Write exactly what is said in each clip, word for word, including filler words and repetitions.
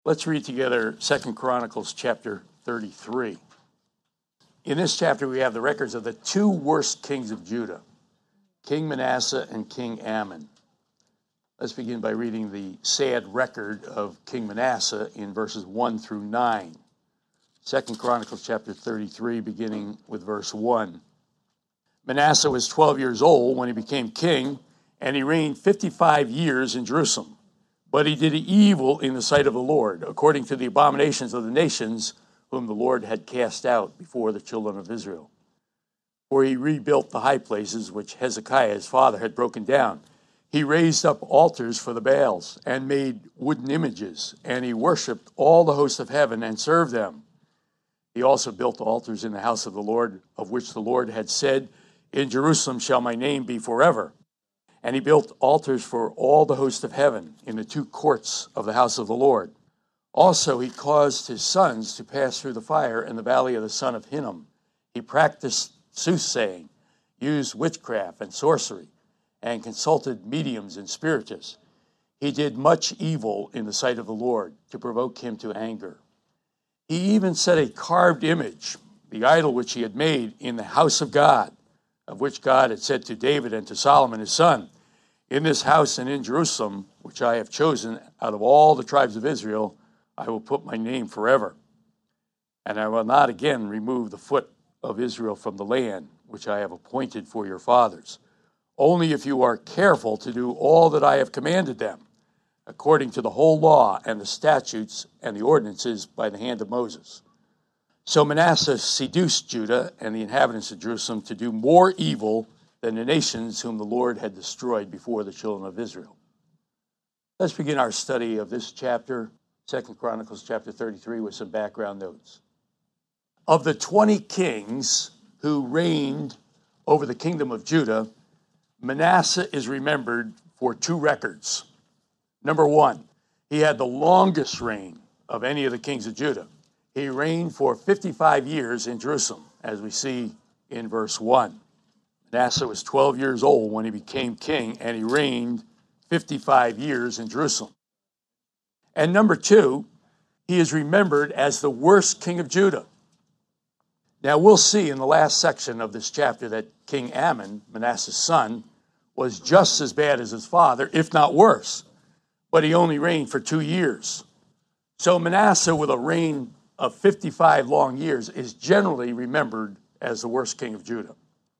Let's read together Second Chronicles chapter thirty-three. In this chapter, we have the records of the two worst kings of Judah, King Manasseh and King Amon. Let's begin by reading the sad record of King Manasseh in verses one through nine. Second Chronicles chapter thirty-three, beginning with verse one. Manasseh was twelve years old when he became king, and he reigned fifty-five years in Jerusalem. But he did evil in the sight of the Lord, according to the abominations of the nations whom the Lord had cast out before the children of Israel. For he rebuilt the high places which Hezekiah his father had broken down. He raised up altars for the Baals and made wooden images, and he worshipped all the hosts of heaven and served them. He also built altars in the house of the Lord, of which the Lord had said, "In Jerusalem shall my name be forever." And he built altars for all the host of heaven in the two courts of the house of the Lord. Also he caused his sons to pass through the fire in the valley of the son of Hinnom. He practiced soothsaying, used witchcraft and sorcery, and consulted mediums and spiritists. He did much evil in the sight of the Lord to provoke him to anger. He even set a carved image, the idol which he had made, in the house of God, of which God had said to David and to Solomon his son, "In this house and in Jerusalem, which I have chosen out of all the tribes of Israel, I will put my name forever. And I will not again remove the foot of Israel from the land, which I have appointed for your fathers, only if you are careful to do all that I have commanded them, according to the whole law and the statutes and the ordinances by the hand of Moses." So Manasseh seduced Judah and the inhabitants of Jerusalem to do more evil than the nations whom the Lord had destroyed before the children of Israel. Let's begin our study of this chapter, Second Chronicles chapter thirty-three, with some background notes. Of the twenty kings who reigned over the kingdom of Judah, Manasseh is remembered for two records. Number one, he had the longest reign of any of the kings of Judah. He reigned for fifty-five years in Jerusalem, as we see in verse one. Manasseh was twelve years old when he became king, and he reigned fifty-five years in Jerusalem. And number two, he is remembered as the worst king of Judah. Now, we'll see in the last section of this chapter that King Amon, Manasseh's son, was just as bad as his father, if not worse, but he only reigned for two years. So Manasseh, with a reign of fifty-five long years, is generally remembered as the worst king of Judah.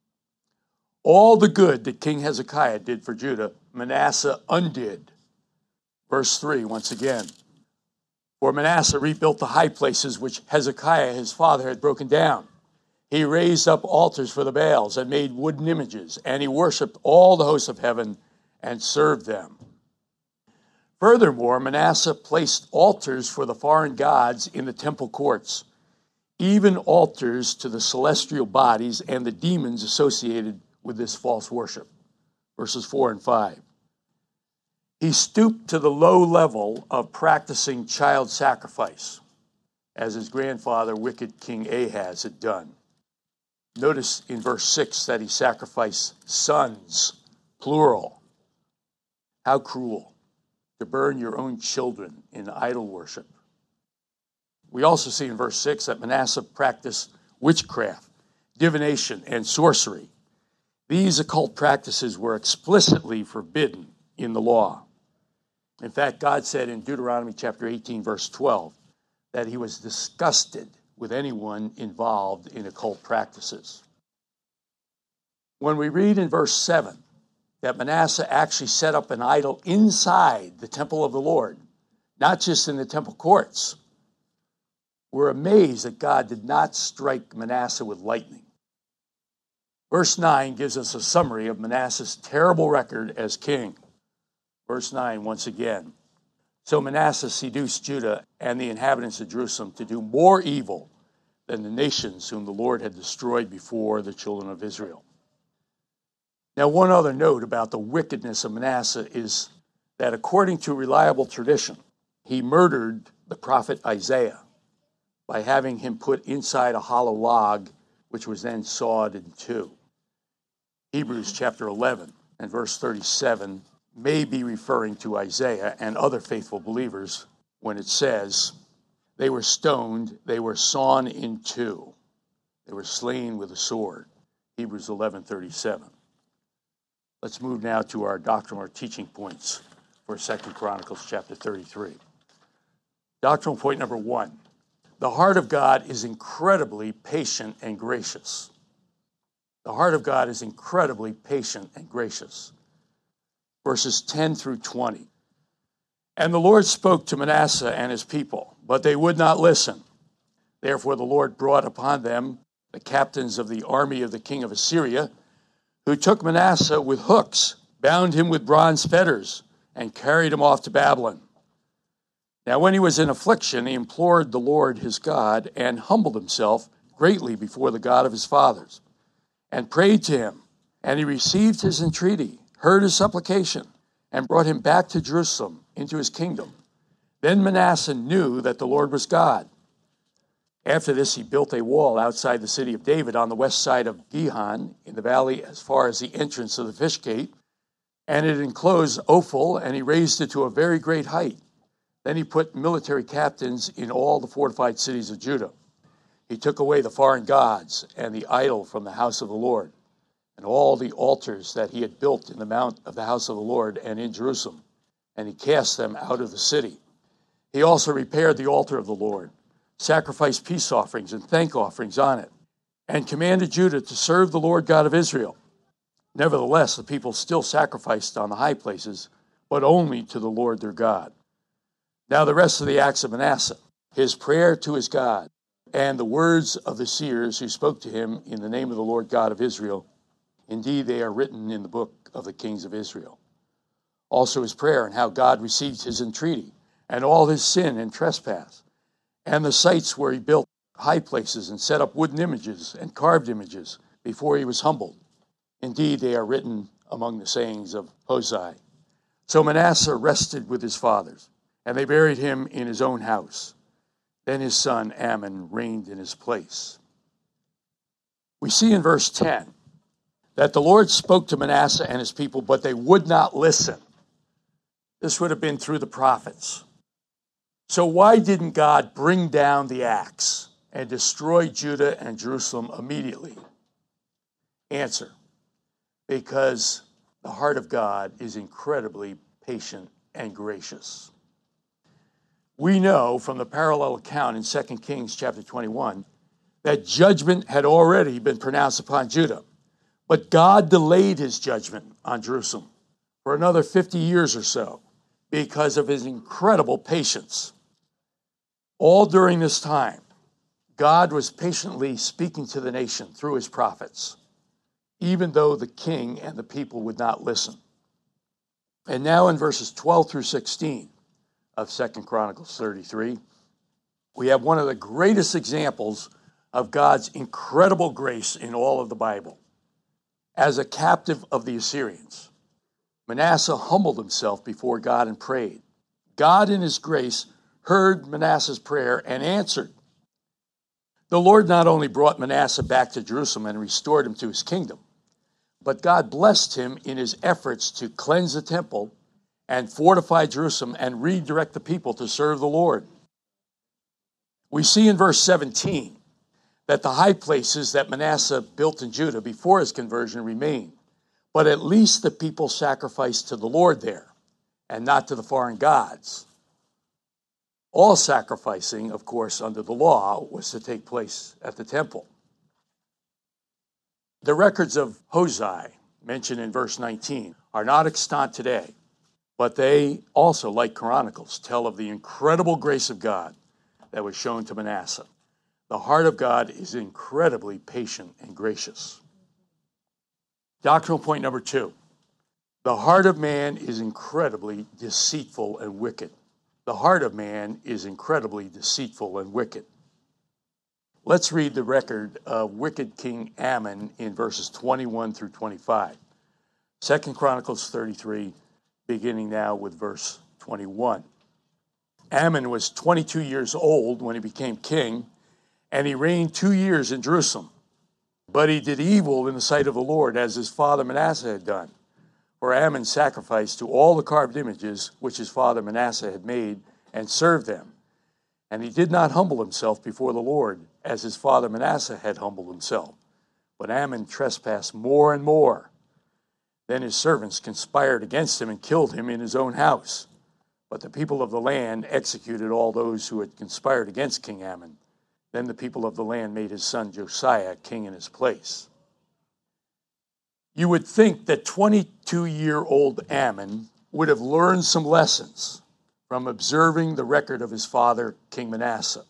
All the good that King Hezekiah did for Judah, Manasseh undid. Verse three, once again. For Manasseh rebuilt the high places which Hezekiah his father had broken down. He raised up altars for the Baals and made wooden images, and he worshipped all the hosts of heaven and served them. Furthermore, Manasseh placed altars for the foreign gods in the temple courts, even altars to the celestial bodies and the demons associated with this false worship. Verses four and five. He stooped to the low level of practicing child sacrifice, as his grandfather, wicked King Ahaz, had done. Notice in verse six that he sacrificed sons, plural. How cruel to burn your own children in idol worship. We also see in verse six that Manasseh practiced witchcraft, divination, and sorcery. These occult practices were explicitly forbidden in the law. In fact, God said in Deuteronomy chapter eighteen, verse twelve, that he was disgusted with anyone involved in occult practices. When we read in verse seven that Manasseh actually set up an idol inside the temple of the Lord, not just in the temple courts, we're amazed that God did not strike Manasseh with lightning. Verse nine gives us a summary of Manasseh's terrible record as king. Verse nine, once again. So Manasseh seduced Judah and the inhabitants of Jerusalem to do more evil than the nations whom the Lord had destroyed before the children of Israel. Now, one other note about the wickedness of Manasseh is that according to reliable tradition, he murdered the prophet Isaiah by having him put inside a hollow log, which was then sawed in two. Hebrews chapter eleven and verse thirty-seven may be referring to Isaiah and other faithful believers when it says, they were stoned, they were sawn in two. They were slain with a sword. Hebrews eleven thirty-seven. Let's move now to our doctrinal or teaching points for Second Chronicles chapter thirty-three. Doctrinal point number one. The heart of God is incredibly patient and gracious. The heart of God is incredibly patient and gracious. Verses ten through twenty. And the Lord spoke to Manasseh and his people, but they would not listen. Therefore the Lord brought upon them the captains of the army of the king of Assyria, who took Manasseh with hooks, bound him with bronze fetters, and carried him off to Babylon. Now when he was in affliction, he implored the Lord his God, and humbled himself greatly before the God of his fathers, and prayed to him. And he received his entreaty, heard his supplication, and brought him back to Jerusalem into his kingdom. Then Manasseh knew that the Lord was God. After this, he built a wall outside the city of David on the west side of Gihon, in the valley as far as the entrance of the fish gate, and it enclosed Ophel, and he raised it to a very great height. Then he put military captains in all the fortified cities of Judah. He took away the foreign gods and the idol from the house of the Lord, and all the altars that he had built in the mount of the house of the Lord and in Jerusalem, and he cast them out of the city. He also repaired the altar of the Lord, sacrificed peace offerings and thank offerings on it, and commanded Judah to serve the Lord God of Israel. Nevertheless, the people still sacrificed on the high places, but only to the Lord their God. Now the rest of the acts of Manasseh, his prayer to his God, and the words of the seers who spoke to him in the name of the Lord God of Israel, indeed they are written in the book of the kings of Israel. Also his prayer and how God received his entreaty, and all his sin and trespass, and the sites where he built high places and set up wooden images and carved images before he was humbled. Indeed, they are written among the sayings of Hosea. So Manasseh rested with his fathers, and they buried him in his own house. Then his son Amon reigned in his place. We see in verse ten that the Lord spoke to Manasseh and his people, but they would not listen. This would have been through the prophets. So why didn't God bring down the axe and destroy Judah and Jerusalem immediately? Answer: because the heart of God is incredibly patient and gracious. We know from the parallel account in Second Kings chapter twenty-one that judgment had already been pronounced upon Judah, but God delayed his judgment on Jerusalem for another fifty years or so because of his incredible patience. All during this time, God was patiently speaking to the nation through his prophets, even though the king and the people would not listen. And now in verses twelve through sixteen of Second Chronicles thirty-three, we have one of the greatest examples of God's incredible grace in all of the Bible. As a captive of the Assyrians, Manasseh humbled himself before God and prayed. God in his grace heard Manasseh's prayer and answered. The Lord not only brought Manasseh back to Jerusalem and restored him to his kingdom, but God blessed him in his efforts to cleanse the temple and fortify Jerusalem and redirect the people to serve the Lord. We see in verse seventeen that the high places that Manasseh built in Judah before his conversion remained, but at least the people sacrificed to the Lord there and not to the foreign gods. All sacrificing, of course, under the law was to take place at the temple. The records of Hosea, mentioned in verse nineteen, are not extant today, but they also, like Chronicles, tell of the incredible grace of God that was shown to Manasseh. The heart of God is incredibly patient and gracious. Doctrinal point number two. The heart of man is incredibly deceitful and wicked. The heart of man is incredibly deceitful and wicked. Let's read the record of wicked King Amon in verses twenty-one through twenty-five. Second Chronicles thirty-three, beginning now with verse twenty-one. Amon was twenty-two years old when he became king, and he reigned two years in Jerusalem. But he did evil in the sight of the Lord, as his father Manasseh had done. For Amon sacrificed to all the carved images which his father Manasseh had made, and served them. And he did not humble himself before the Lord, as his father Manasseh had humbled himself. But Amon trespassed more and more. Then his servants conspired against him and killed him in his own house. But the people of the land executed all those who had conspired against King Amon. Then the people of the land made his son Josiah king in his place. You would think that twenty-two-year-old Amon would have learned some lessons from observing the record of his father, King Manasseh.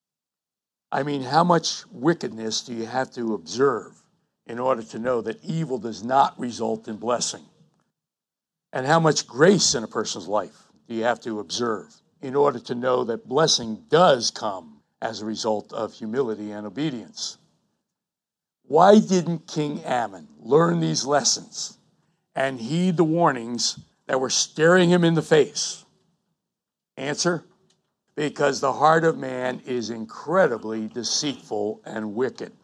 I mean, how much wickedness do you have to observe in order to know that evil does not result in blessing? And how much grace in a person's life do you have to observe in order to know that blessing does come as a result of humility and obedience? Why didn't King Amon learn these lessons and heed the warnings that were staring him in the face? Answer: because the heart of man is incredibly deceitful and wicked.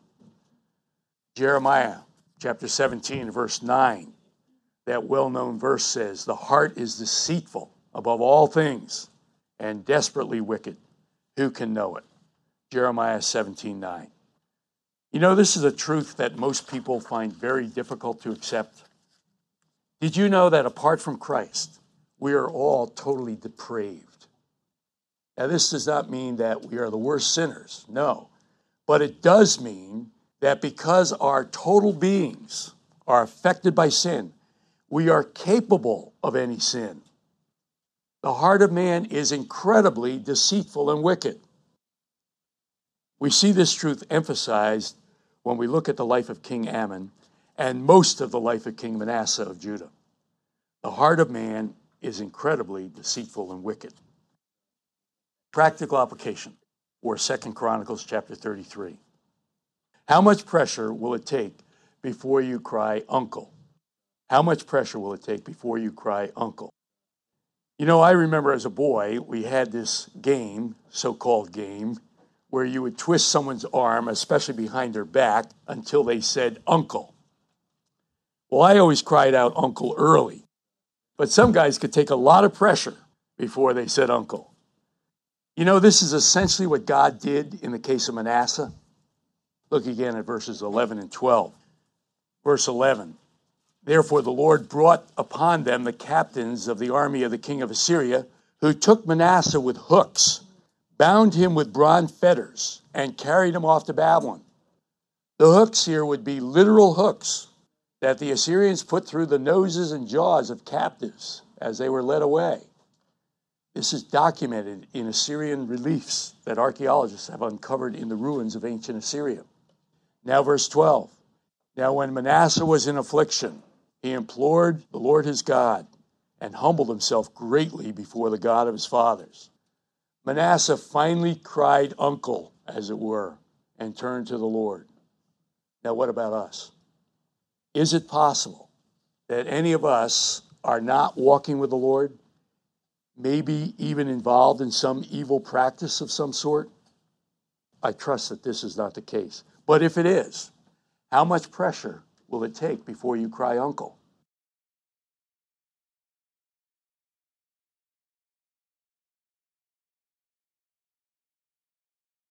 Jeremiah chapter seventeen, verse nine, that well-known verse says, "The heart is deceitful above all things and desperately wicked. Who can know it?" Jeremiah seventeen nine. You know, this is a truth that most people find very difficult to accept. Did you know that apart from Christ, we are all totally depraved? Now, this does not mean that we are the worst sinners, no. But it does mean that because our total beings are affected by sin, we are capable of any sin. The heart of man is incredibly deceitful and wicked. We see this truth emphasized when we look at the life of King Amon and most of the life of King Manasseh of Judah. The heart of man is incredibly deceitful and wicked. Practical application, or Second Chronicles chapter thirty-three. How much pressure will it take before you cry, "Uncle"? How much pressure will it take before you cry, "Uncle"? You know, I remember as a boy, we had this game, so-called game, where you would twist someone's arm, especially behind their back, until they said, "Uncle." Well, I always cried out, "Uncle," early. But some guys could take a lot of pressure before they said, "Uncle." You know, this is essentially what God did in the case of Manasseh. Look again at verses eleven and twelve. Verse eleven. "Therefore the Lord brought upon them the captains of the army of the king of Assyria, who took Manasseh with hooks, bound him with bronze fetters, and carried him off to Babylon." The hooks here would be literal hooks that the Assyrians put through the noses and jaws of captives as they were led away. This is documented in Assyrian reliefs that archaeologists have uncovered in the ruins of ancient Assyria. Now verse twelve. "Now when Manasseh was in affliction, he implored the Lord his God and humbled himself greatly before the God of his fathers." Manasseh finally cried uncle, as it were, and turned to the Lord. Now what about us? Is it possible that any of us are not walking with the Lord? Maybe even involved in some evil practice of some sort? I trust that this is not the case. But if it is, how much pressure will it take before you cry uncle?